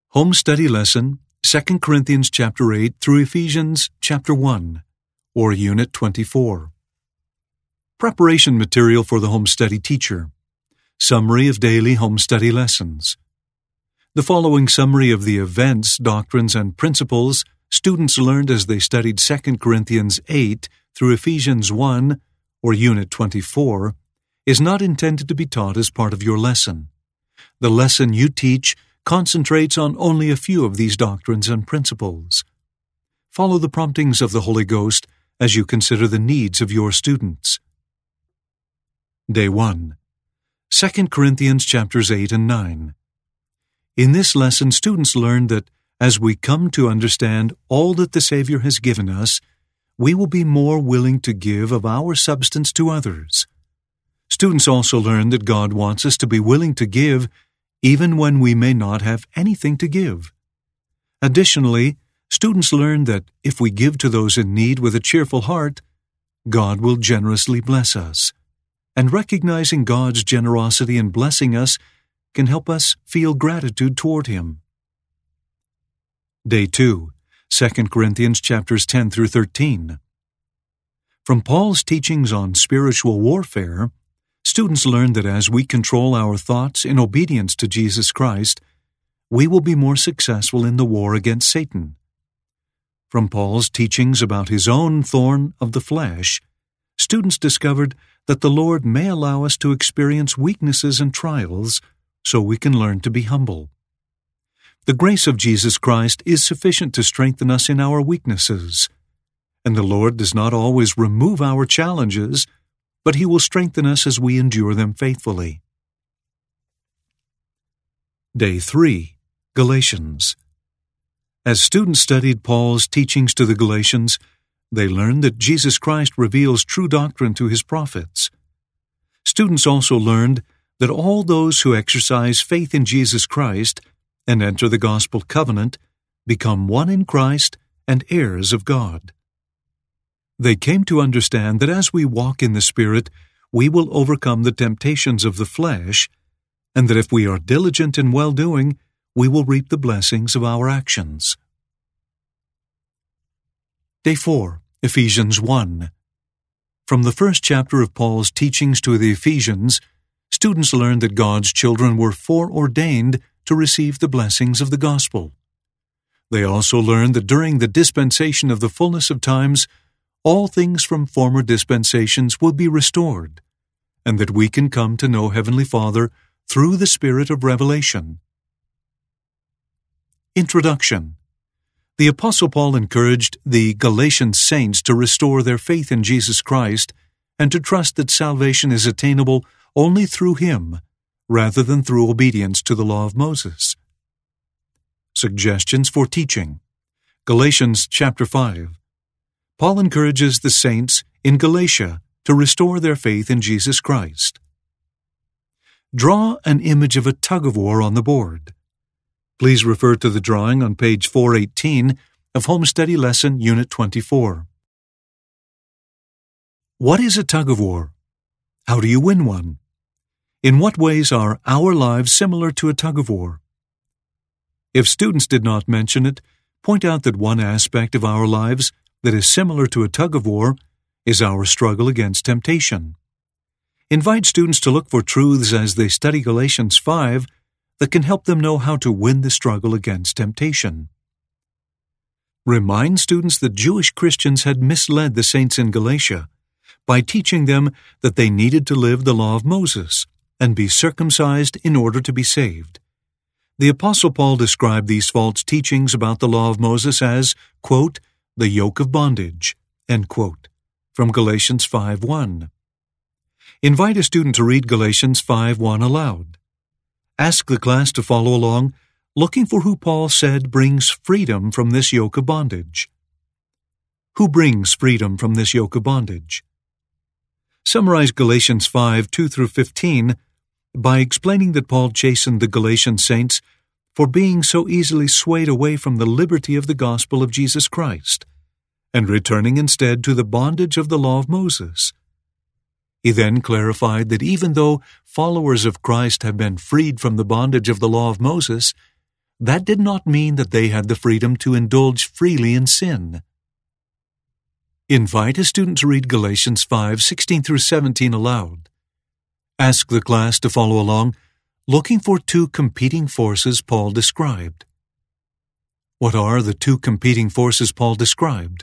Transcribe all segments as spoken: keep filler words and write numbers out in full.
Home Study Lesson, Second Corinthians chapter eight through Ephesians chapter one, or Unit twenty-four. Preparation material for the home study teacher. Summary of daily home study lessons. The following summary of the events, doctrines, and principles students learned as they studied Second Corinthians eight through Ephesians one, or Unit twenty-four, is not intended to be taught as part of your lesson. The lesson you teach concentrates on only a few of these doctrines and principles. Follow the promptings of the Holy Ghost as you consider the needs of your students. Day one. Second Corinthians chapters eight and nine. In this lesson, students learn that as we come to understand all that the Savior has given us, we will be more willing to give of our substance to others. Students also learn that God wants us to be willing to give even when we may not have anything to give. Additionally, students learn that if we give to those in need with a cheerful heart, God will generously bless us. And recognizing God's generosity in blessing us can help us feel gratitude toward Him. Day two. Second Corinthians chapters ten through thirteen. From Paul's teachings on spiritual warfare, students learn that as we control our thoughts in obedience to Jesus Christ, we will be more successful in the war against Satan. From Paul's teachings about his own thorn of the flesh, students discovered that the Lord may allow us to experience weaknesses and trials so we can learn to be humble. The grace of Jesus Christ is sufficient to strengthen us in our weaknesses, and the Lord does not always remove our challenges, but He will strengthen us as we endure them faithfully. Day three. Galatians. As students studied Paul's teachings to the Galatians, they learned that Jesus Christ reveals true doctrine to His prophets. Students also learned that all those who exercise faith in Jesus Christ and enter the gospel covenant become one in Christ and heirs of God. They came to understand that as we walk in the Spirit, we will overcome the temptations of the flesh, and that if we are diligent in well-doing, we will reap the blessings of our actions. Day four. Ephesians one. From the first chapter of Paul's teachings to the Ephesians, students learned that God's children were foreordained to receive the blessings of the gospel. They also learned that during the dispensation of the fullness of times, all things from former dispensations will be restored, and that we can come to know Heavenly Father through the Spirit of revelation. Introduction. The Apostle Paul encouraged the Galatian saints to restore their faith in Jesus Christ and to trust that salvation is attainable only through Him, rather than through obedience to the law of Moses. Suggestions for teaching. Galatians chapter five. Paul encourages the saints in Galatia to restore their faith in Jesus Christ. Draw an image of a tug-of-war on the board. Please refer to the drawing on page four eighteen of Home Study Lesson Unit twenty-four. What is a tug-of-war? How do you win one? In what ways are our lives similar to a tug-of-war? If students did not mention it, point out that one aspect of our lives that is similar to a tug-of-war is our struggle against temptation. Invite students to look for truths as they study Galatians five that can help them know how to win the struggle against temptation. Remind students that Jewish Christians had misled the saints in Galatia by teaching them that they needed to live the law of Moses and be circumcised in order to be saved. The Apostle Paul described these false teachings about the law of Moses as, quote, the yoke of bondage, end quote, from Galatians five one. Invite a student to read Galatians five one aloud. Ask the class to follow along, looking for who Paul said brings freedom from this yoke of bondage. Who brings freedom from this yoke of bondage? Summarize Galatians five two through fifteen by explaining that Paul chastened the Galatian saints for being so easily swayed away from the liberty of the gospel of Jesus Christ, and returning instead to the bondage of the law of Moses. He then clarified that even though followers of Christ have been freed from the bondage of the law of Moses, that did not mean that they had the freedom to indulge freely in sin. Invite a student to read Galatians five sixteen through seventeen aloud. Ask the class to follow along, looking for two competing forces Paul described. What are the two competing forces Paul described?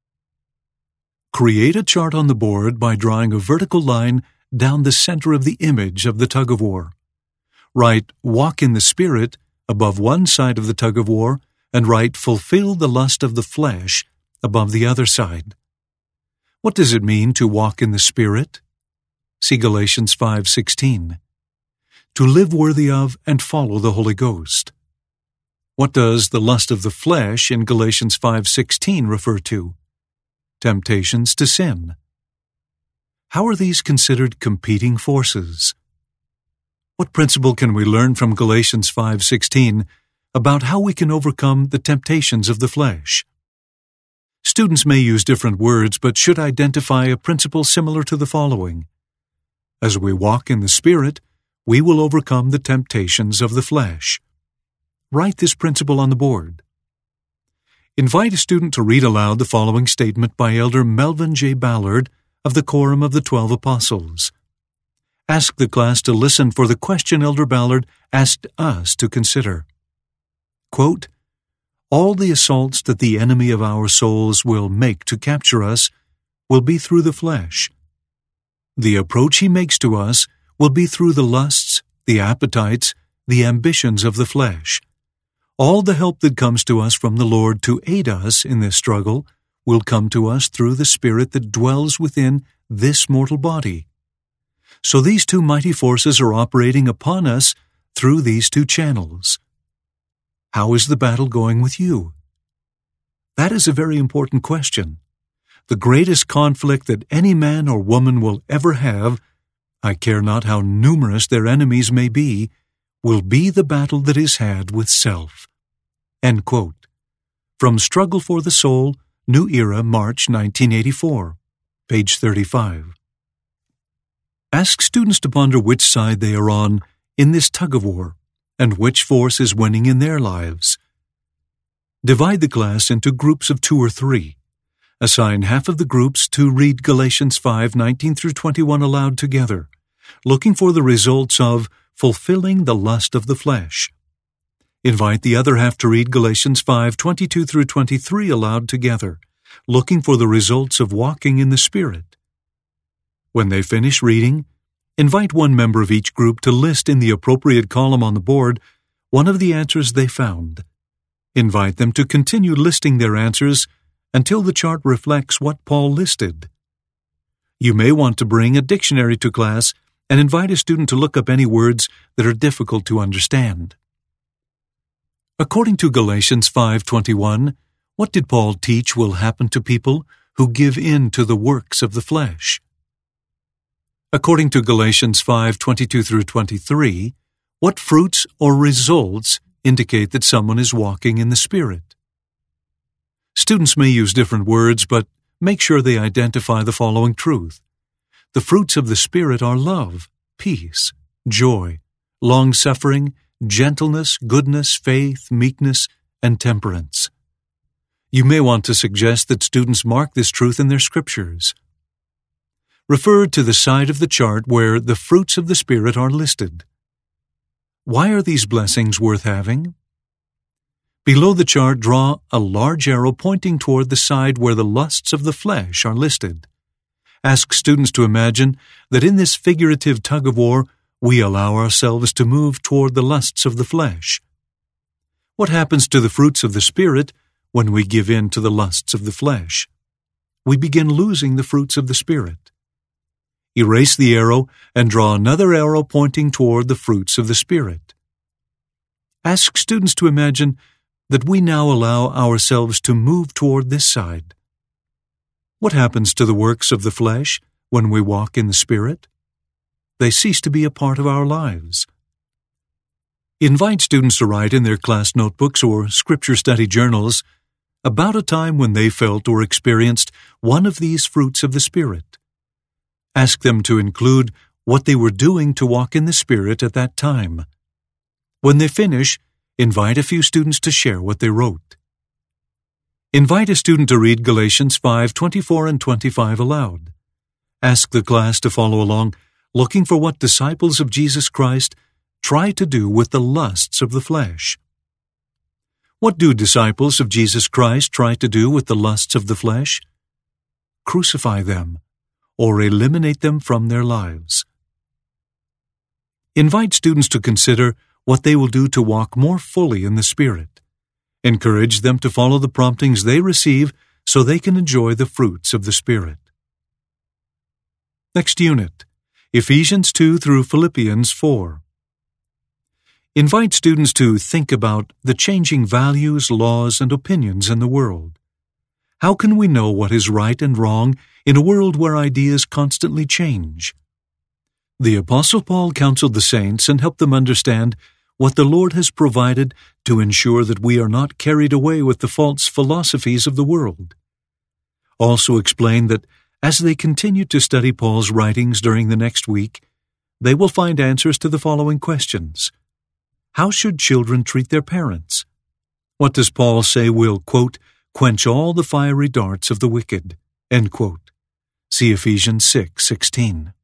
Create a chart on the board by drawing a vertical line down the center of the image of the tug-of-war. Write "Walk in the Spirit" above one side of the tug-of-war, and write "Fulfill the lust of the flesh" above the other side. What does it mean to walk in the Spirit? See Galatians five sixteen. To live worthy of and follow the Holy Ghost. What does the lust of the flesh in Galatians five sixteen refer to? Temptations to sin. How are these considered competing forces? What principle can we learn from Galatians five sixteen about how we can overcome the temptations of the flesh? Students may use different words, but should identify a principle similar to the following. As we walk in the Spirit, we will overcome the temptations of the flesh. Write this principle on the board. Invite a student to read aloud the following statement by Elder Melvin J. Ballard of the Quorum of the Twelve Apostles. Ask the class to listen for the question Elder Ballard asked us to consider. Quote, "All the assaults that the enemy of our souls will make to capture us will be through the flesh. The approach he makes to us will be through the lusts, the appetites, the ambitions of the flesh. All the help that comes to us from the Lord to aid us in this struggle will come to us through the Spirit that dwells within this mortal body. So these two mighty forces are operating upon us through these two channels. How is the battle going with you? That is a very important question. The greatest conflict that any man or woman will ever have, I care not how numerous their enemies may be, will be the battle that is had with self." End quote. From Struggle for the Soul, New Era, March nineteen eighty-four, page thirty-five. Ask students to ponder which side they are on in this tug-of-war, and which force is winning in their lives. Divide the class into groups of two or three. Assign half of the groups to read Galatians five nineteen through twenty-one aloud together, looking for the results of fulfilling the lust of the flesh. Invite the other half to read Galatians five twenty-two through twenty-three aloud together, looking for the results of walking in the Spirit. When they finish reading, invite one member of each group to list in the appropriate column on the board one of the answers they found. Invite them to continue listing their answers until the chart reflects what Paul listed. You may want to bring a dictionary to class and invite a student to look up any words that are difficult to understand. According to Galatians five twenty-one, what did Paul teach will happen to people who give in to the works of the flesh? According to Galatians five twenty-two through twenty-three, what fruits or results indicate that someone is walking in the Spirit? Students may use different words, but make sure they identify the following truth. The fruits of the Spirit are love, peace, joy, long-suffering, gentleness, goodness, faith, meekness, and temperance. You may want to suggest that students mark this truth in their scriptures. Refer to the side of the chart where the fruits of the Spirit are listed. Why are these blessings worth having? Below the chart, draw a large arrow pointing toward the side where the lusts of the flesh are listed. Ask students to imagine that in this figurative tug-of-war, we allow ourselves to move toward the lusts of the flesh. What happens to the fruits of the Spirit when we give in to the lusts of the flesh? We begin losing the fruits of the Spirit. Erase the arrow and draw another arrow pointing toward the fruits of the Spirit. Ask students to imagine that we now allow ourselves to move toward this side. What happens to the works of the flesh when we walk in the Spirit? They cease to be a part of our lives. Invite students to write in their class notebooks or scripture study journals about a time when they felt or experienced one of these fruits of the Spirit. Ask them to include what they were doing to walk in the Spirit at that time. When they finish, Invite a few students to share what they wrote. Invite a student to read Galatians five twenty-four and twenty-five aloud. Ask the class to follow along, looking for what disciples of Jesus Christ try to do with the lusts of the flesh. What do disciples of Jesus Christ try to do with the lusts of the flesh? Crucify them, or eliminate them from their lives. Invite students to consider what they will do to walk more fully in the Spirit. Encourage them to follow the promptings they receive so they can enjoy the fruits of the Spirit. Next unit, Ephesians two through Philippians four. Invite students to think about the changing values, laws, and opinions in the world. How can we know what is right and wrong in a world where ideas constantly change? The Apostle Paul counseled the saints and helped them understand what the Lord has provided to ensure that we are not carried away with the false philosophies of the world. Also explained that as they continue to study Paul's writings during the next week, they will find answers to the following questions. How should children treat their parents? What does Paul say will, quote, quench all the fiery darts of the wicked, end quote. See Ephesians six sixteen.